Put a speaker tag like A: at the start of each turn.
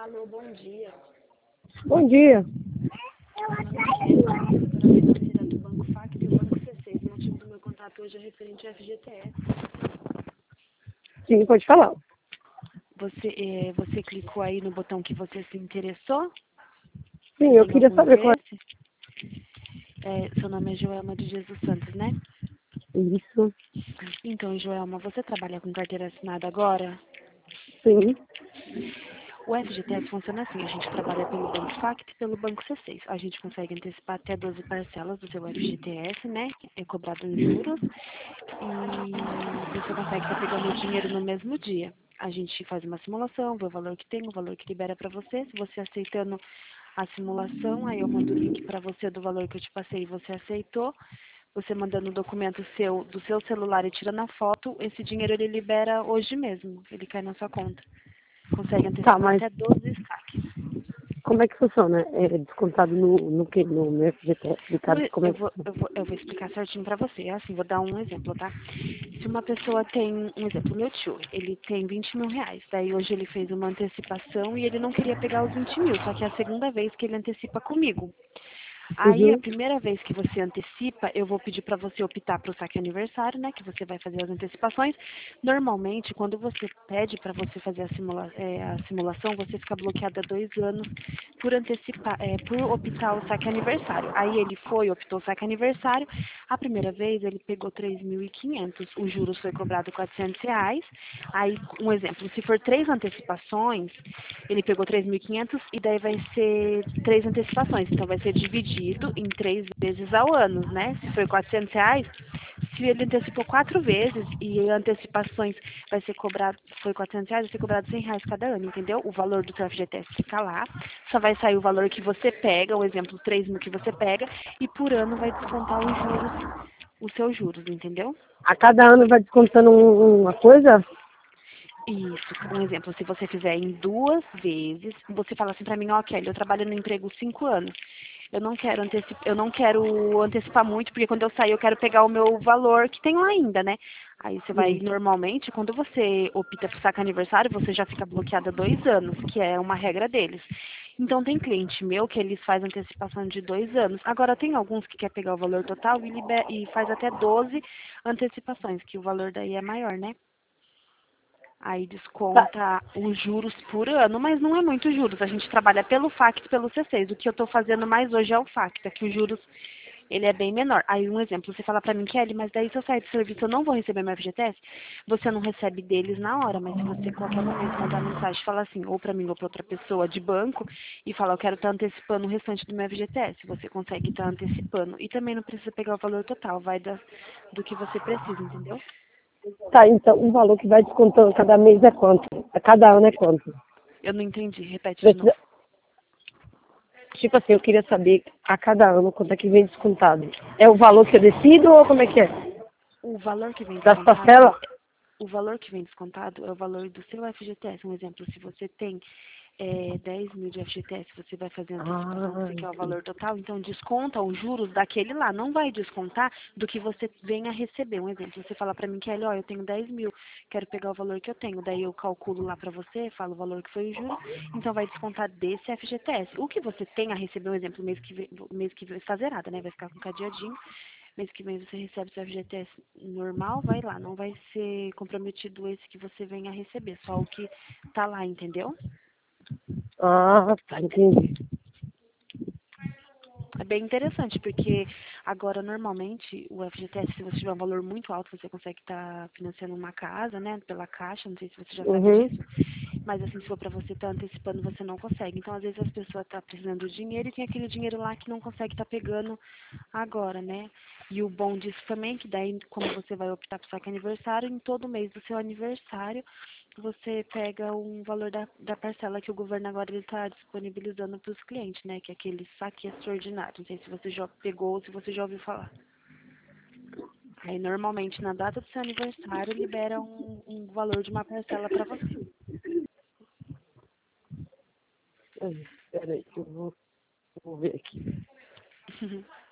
A: Alô, bom dia.
B: Bom dia.
A: Meu nome é Jéssica, corretora financeira do Banco Facto e do Banco C6. O motivo do meu contato hoje é referente ao FGTS.
B: Sim, pode falar.
A: Você clicou aí no botão que você se interessou?
B: Sim,
A: Você
B: eu
A: tem
B: queria
A: algum
B: saber qual
A: interesse? Seu nome é Joelma de Jesus Santos, né?
B: é isso.
A: Então, Joelma, você trabalha com carteira assinada agora?
B: Sim.
A: O FGTS funciona assim, a gente trabalha pelo Banco Facto e pelo Banco C6. A gente consegue antecipar até 12 parcelas do seu FGTS, né? É cobrado em juros. E você consegue estar pegando o dinheiro no mesmo dia. A gente faz uma simulação, vê o valor que tem, o valor que libera para você. Se você aceitando a simulação, aí eu mando o link para você do valor que eu te passei e você aceitou. Você mandando o documento do seu celular e tirando a foto, esse dinheiro ele libera hoje mesmo. Ele cai na sua conta. Consegue
B: Tá,
A: antecipar
B: mas
A: até 12 saques.
B: como é que funciona? É descontado no quê? No FGTS? Explicado como é que funciona?
A: Eu vou explicar certinho pra você. É assim, vou dar um exemplo, tá? Se uma pessoa tem, um exemplo, meu tio, ele tem 20 mil reais. Daí hoje ele fez uma antecipação e ele não queria pegar os 20 mil, só que é a segunda vez que ele antecipa comigo. Aí, a
B: Uhum.
A: primeira vez que você antecipa, eu vou pedir para você optar para o saque aniversário, né? Que você vai fazer as antecipações. Normalmente, quando você pede para você fazer a simulação, você fica bloqueada 2 anos por optar o saque aniversário. Aí ele optou o saque aniversário. A primeira vez ele pegou 3.500. Os juros foi cobrado R$ 400. Aí, um exemplo, se for 3 antecipações, ele pegou 3.500 e daí vai ser 3 antecipações. Então vai ser dividido em 3 vezes ao ano, né? Se for R$ 400, se ele antecipou 4 vezes e antecipações foi R$ 400, vai ser cobrado R$ 100 cada ano, entendeu? O valor do seu FGTS fica lá, só vai sair o valor que você pega, o exemplo, 3 mil que você pega, e por ano vai descontar os seus juros, entendeu?
B: A cada ano vai descontando uma coisa?
A: Isso, um exemplo, se você fizer em 2 vezes, você fala assim pra mim, ó, Kelly, eu trabalho no emprego 5 anos. Eu não quero antecipar muito, porque quando eu sair eu quero pegar o meu valor que tenho ainda, né? Aí você vai,
B: Sim.
A: normalmente, quando você opta por sacar aniversário, você já fica bloqueada 2 anos, que é uma regra deles. Então tem cliente meu que eles fazem antecipação de 2 anos. Agora tem alguns que quer pegar o valor total e faz até 12 antecipações, que o valor daí é maior, né? Aí
B: Tá.
A: desconta os juros por ano, mas não é muito juros. A gente trabalha pelo FACT e pelo C6. O que eu estou fazendo mais hoje é o FACT, é que os juros ele é bem menor. Aí um exemplo, você fala para mim, Kelly, mas daí se eu sair do serviço eu não vou receber meu FGTS? Você não recebe deles na hora, mas se você qualquer momento mandar mensagem e falar assim, ou para mim ou para outra pessoa de banco, e falar, eu quero estar antecipando o restante do meu FGTS, você consegue estar antecipando. E também não precisa pegar o valor total, do que você precisa, entendeu?
B: Tá, então o valor que vai descontando cada mês é quanto? A cada ano é quanto?
A: Eu não entendi, repete de novo.
B: Precisa... Tipo assim, eu queria saber a cada ano quanto é que vem descontado. É o valor que eu decido ou como é que é?
A: O valor que vem
B: Das
A: descontado,
B: parcelas?
A: o valor que vem descontado é o valor do seu FGTS. Um exemplo, se você tem 10 mil de FGTS, você vai fazer a antecipação,
B: Ah,
A: você quer o
B: entendi.
A: valor total, então desconta os juros daquele lá. Não vai descontar do que você venha receber. Um exemplo, você fala para mim, Kelly, ó, eu tenho 10 mil, quero pegar o valor que eu tenho. Daí eu calculo lá para você, falo o valor que foi o juros, então vai descontar desse FGTS. O que você tem a receber, um exemplo, mês que vem está zerado, né? Vai ficar com cadeadinho. Mês que vem você recebe seu FGTS normal, vai lá. Não vai ser comprometido esse que você venha receber, só o que tá lá, entendeu?
B: Ah, tá, entendi.
A: É bem interessante, porque agora, normalmente, o FGTS, se você tiver um valor muito alto, você consegue estar financiando uma casa, né, pela Caixa, não sei se você já sabe
B: Uhum.
A: disso, mas assim, se for para você estar antecipando, você não consegue. Então, às vezes, as pessoas estão precisando de dinheiro e tem aquele dinheiro lá que não consegue estar pegando agora, né? E o bom disso também, é que daí, como você vai optar por saque aniversário, em todo mês do seu aniversário, você pega um valor da parcela que o governo agora está disponibilizando para os clientes, né? Que é aquele saque extraordinário. Não sei se você já pegou ou se você já ouviu falar. Aí, normalmente, na data do seu aniversário, libera um valor de uma parcela para você.
B: Espera aí, que eu vou ver aqui.